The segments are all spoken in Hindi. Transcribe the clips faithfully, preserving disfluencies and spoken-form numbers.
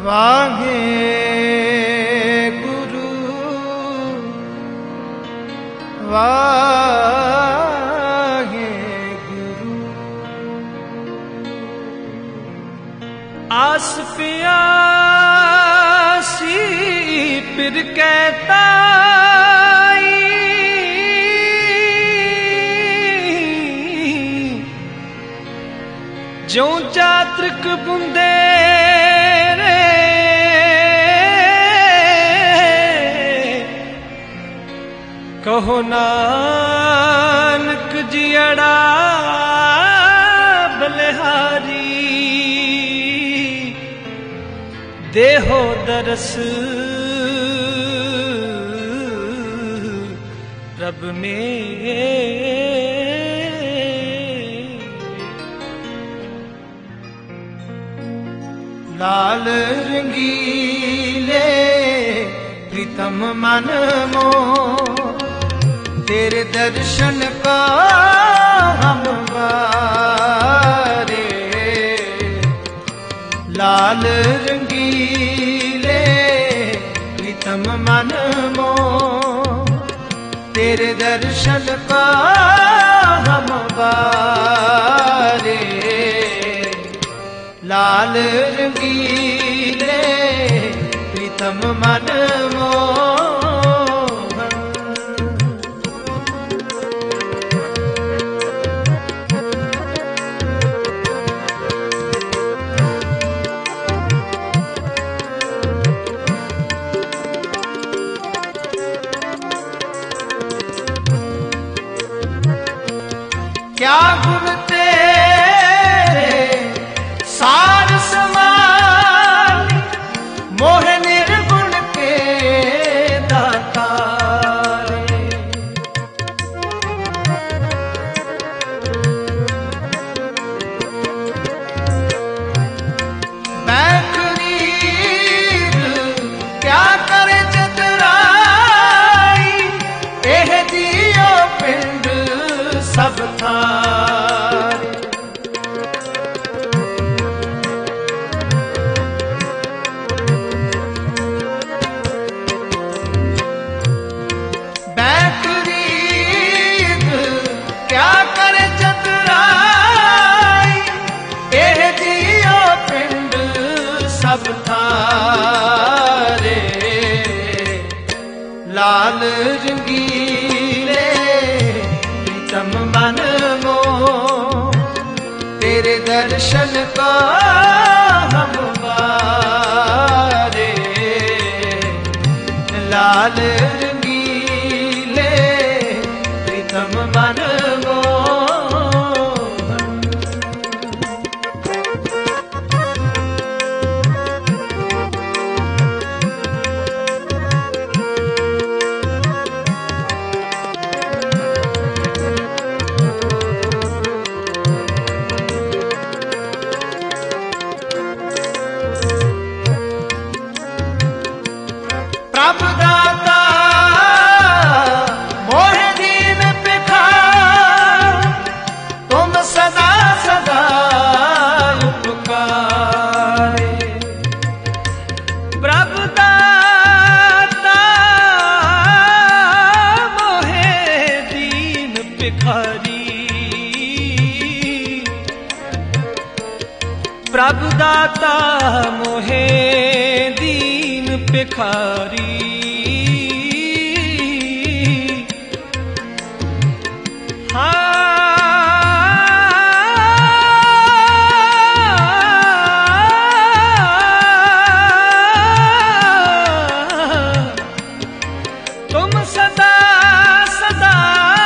वाहे गुरु वाहे गुरु। आस प्यासी फिर कहता जो चातृक बुंदे रे कहो नानक जियड़ा बलिहारी देहो दरस रब में। लाल रंगीले प्रीतम मन मो तेरे दर्शन का हम वारे। लाल रंगीले प्रीतम मन मो तेरे दर्शन का हम वारे। लाल रंगीले प्रीतम मन मोहन। क्या गुण तेरे सार समान मोह निर्गुण के दाता रे। बैखरीद क्या करे चतुराई एह जियो पिंड सब थारे। बैखरीद क्या करे चतुराई एह जियो पिंड सब थारे। लाल रंगीले प्रीतम मन मो तेरे दर्शन का हम वारे। लाल रंगीले प्रीतम मन मो। प्रभु दाता मोह दीन पिखार तुम सदा सदा उपकारे। प्रभु दाता मोह दीन पिखारी प्रभु दाता मोहे दीन पिखारी। तुम सदा सदा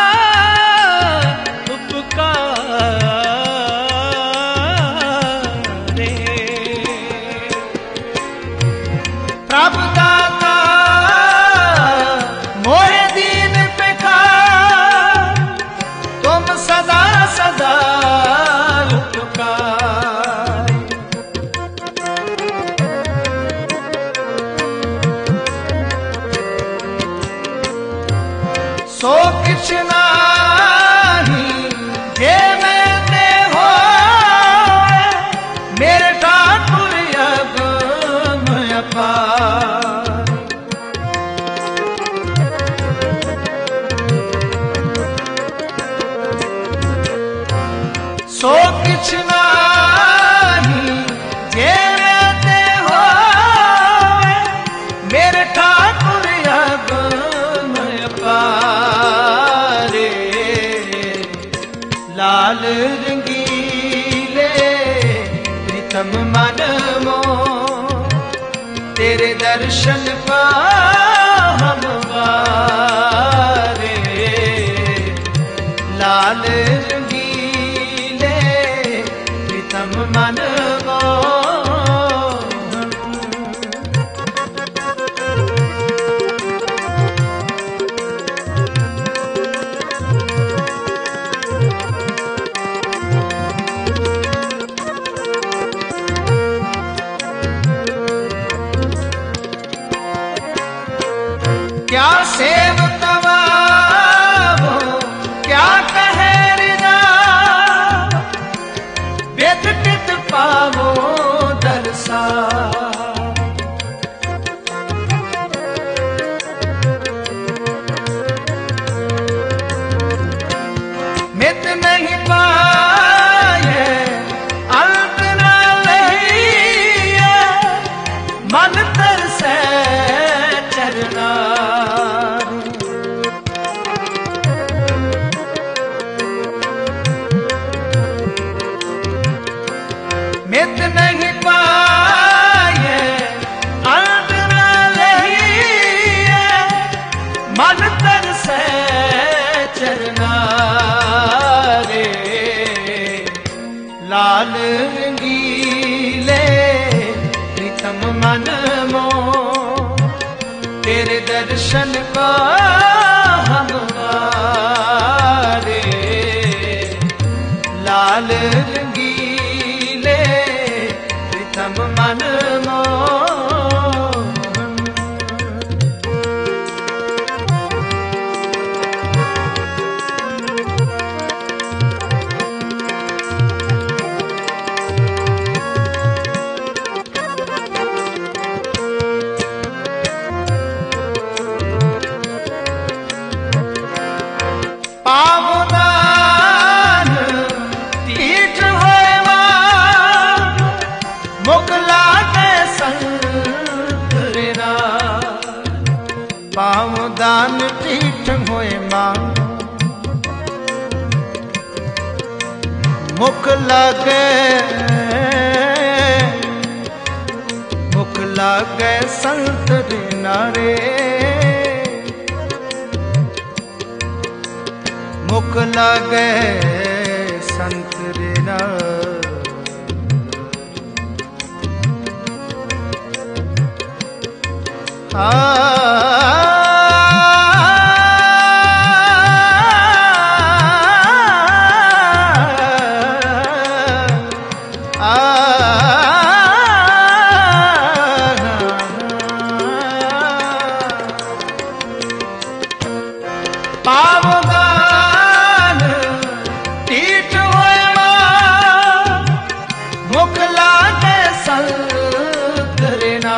उपकारे। प्रभु दाता मोहे दीन पिखार तुम सदा सदा उपकार। सो किछ नाही जे मैंने हो मेरे ठाकुर अब सो किछ नाही जेते हो मेरे ठाकुर अगम पारे। लाल रंगीले प्रीतम मन मो तेरे दर्शन पा हम वारे। लाल रंगीले प्रीतम मन मो क्या सेव तवाबो क्या कहे रिदा वेद पित पावो दरसा। मित नहीं पाए अंत न लहिए मन तरसे चरना। मित नहीं पाए अंत न लहिए मन तरसे चरना रे। लाल रंगीले प्रीतम मन मो तेरे दर्शन का हम वारे। लाल रंगीले प्रीतम मन मो पावदान तीठ होवा मुकला के संत रेना। पावदान तीठ होए मां मुख लागे मुख लागे संत रेना रे। मुख लागे संत रेना। आ पावदान तीठ होवा मुख लागे संत रेना।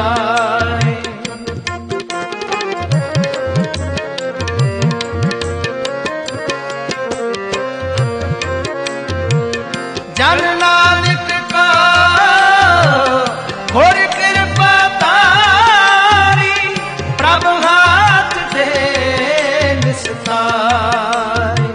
जन नानक का घोर कृपा तारी प्रभु हाथ दे निस्तारी।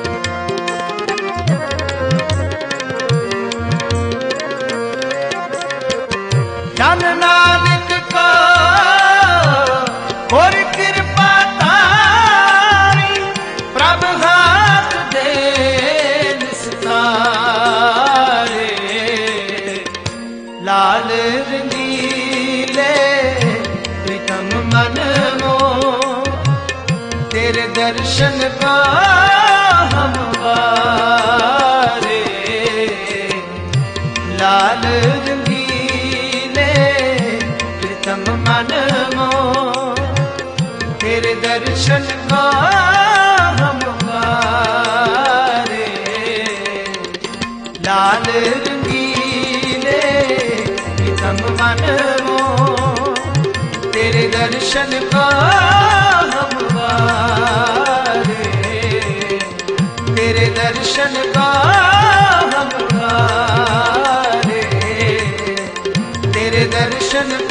जन नानक का घोर कृपा तारी प्रभु हाथ दे निस्तारी। लाल रंगीले प्रीतम मन मो तेरे दर्शन का हम वारे। लाल रंगीले प्रीतम मन मो तेरे दर्शन का हम वारे। लाल रंगीले प्रीतम मन मो तेरे दर्शन का हम वारे। तेरे दर्शन का दर्शन